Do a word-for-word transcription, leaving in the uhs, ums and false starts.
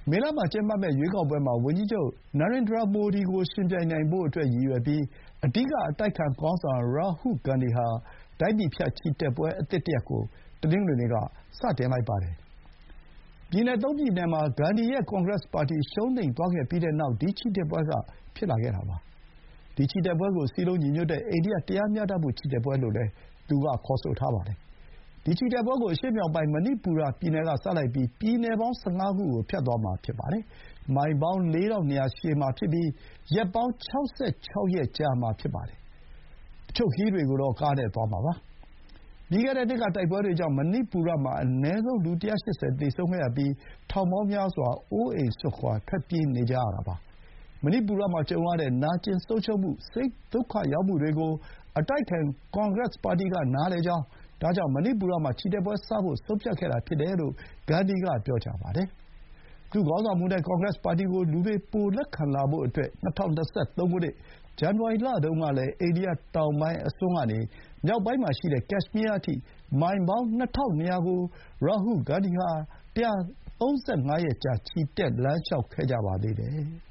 မေလမှာကျင်းပမယ့်ရွေးကောက်ပွဲမှာဝန်ကြီးချုပ်နာရင်ဒရာမိုဒီကိုယှဉ်ပြိုင်နိုင်ဖို့အတွက်ရည်ရွယ်ပြီး အဓိကအတိုက်အခံခေါင်းဆောင် ရာဟု ဂန္ဒီဟာ တိုင်းပြည်ဖြတ်ချီတက်ပွဲအသစ်တရပ်ကို တနင်္ဂနွေနေ့က စတင်လိုက်ပါတယ်။ ပြည်နယ် သုံး ပြည်နယ်မှာ ဂန္ဒီရဲ့ ကွန်ဂရက်ပါတီရှုံးနိမ့်သွားခဲ့ပြီးနောက် ဒီချီတက်ပွဲက ဖြစ်လာခဲ့တာပါ။ ဒီချီတက်ပွဲကို စည်းလုံးညီညွတ်တဲ့ အိန္ဒိယ တရားမျှတမှုချီတက်ပွဲလို့လည်း သူက ခေါ်ဆိုပါတယ်။ ဒီချီတက်ပွဲကို အရှေ့မြောက်ပိုင်း မဏိပူရပြည်နယ်ကစလိုက်ပြီး ပြည်နယ်ပေါင်း ၁၅ ခုကို ဖြတ်သွားမှာဖြစ်ပါတယ်။ မိုင်ပေါင်း လေးထောင့်နှစ်ရာ ရှည်မှာဖြစ်ပြီး ရက်ပေါင်း ၆၆ ရက်ကြာမှာဖြစ်ပါတယ်။ တချို့ခရီးတွေကိုတော့ ကားနဲ့သွားမှာပါ။ ပြီးခဲ့တဲ့နှစ်က တိုက်ပွဲတွေကြောင့် မဏိပူရမှာ အနည်းဆုံး လူ ၁၈၀ သေဆုံးခဲ့ရပြီး ထောင်ပေါင်းများစွာ အိုးအိမ်စွန့်ခွါ ထွက်ပြေးနေကြရတာပါ။ မဏိပူရမှာကြုံရတဲ့ နာကျင်ဆုံးရှုံးမှု၊ စိတ်ဒုက္ခရောက်မှုတွေကို အတိုက်အခံကွန်ဂရက်ပါတီက နားလည်ကြောင်း၊ ဒါကြောင့် မဏိပူရမှာ ချီတက်ပွဲစဖို့ ဆုံးဖြတ်ခဲ့တာဖြစ်တယ်လို့ ဂန္ဒီက ပြောပါတယ်။ သူ့ခေါင်းဆောင်မှုနဲ့ ကွန်ဂရက်ပါတီကို လူတွေပိုလက်ခံလာဖို့အတွက် ၂၀၂၃ ခုနှစ် ဇန်နဝါရီလတုန်းကလည်း အိန္ဒိယတောင်ပိုင်းအစွန်းကနေ မြောက်ပိုင်းမှာရှိတဲ့ ကက်ရှ်မီးယားအထိ မိုင်ပေါင်း ၂,၂၀၀ ကို ရာဟု ဂန္ဒီဟာ ၁၃၅ ရက်ကြာ ချီတက်လမ်းလျှောက်ခဲ့ကြပါသေးတယ်။